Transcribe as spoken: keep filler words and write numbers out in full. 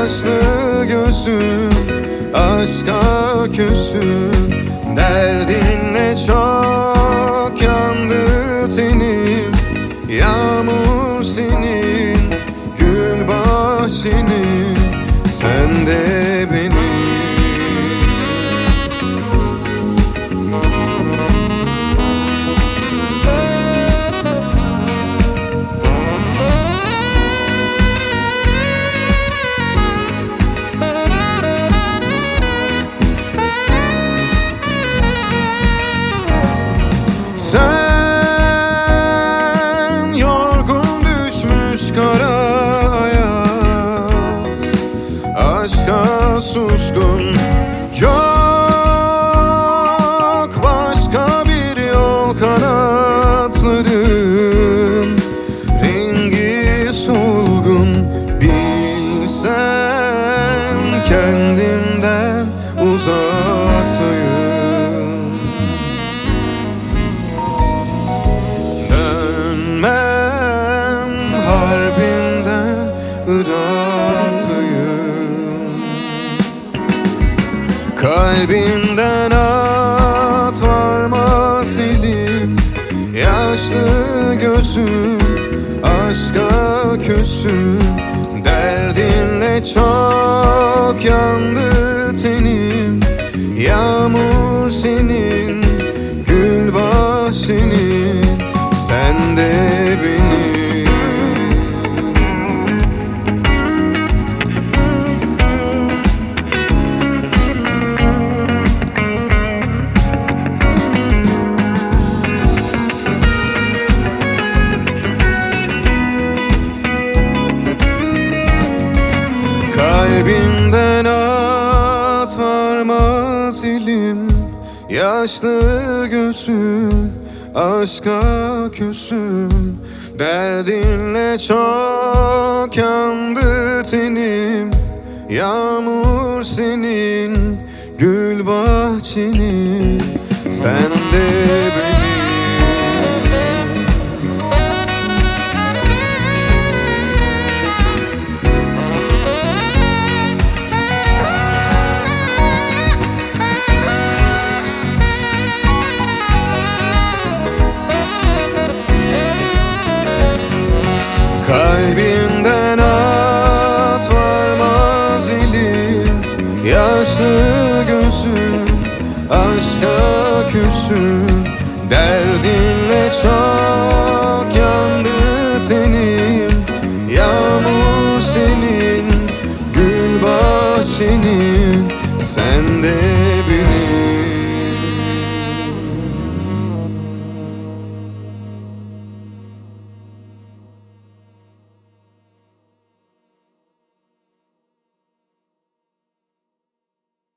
Yaşlı gözüm aşka küsüm, derdinle çok yandı tenim. Yağmur senin, gül bahçenin, sen de benim. Sen yorgun düşmüş kara ayaz, aşka suskun, yok başka bir yol. Kanatların rengi solgun, bilsen kendimden uzaktayım. Dönmem harbinden Irak'tayım. Kalbimden at varmaz elim, yaşlı gözüm aşka küsüm, derdinle çok yandı tenim. Yağmur senin, gül bahçenin, sen de benim. Kalbimden at varmaz elim, yaşlı gözüm aşka küsüm, derdinle çok yandı tenim. Yağmur senin, gül bahçenin, sen de benim. Kalbimden at varmaz elim, yaşlı gözüm aşka küsüm, derdinle çok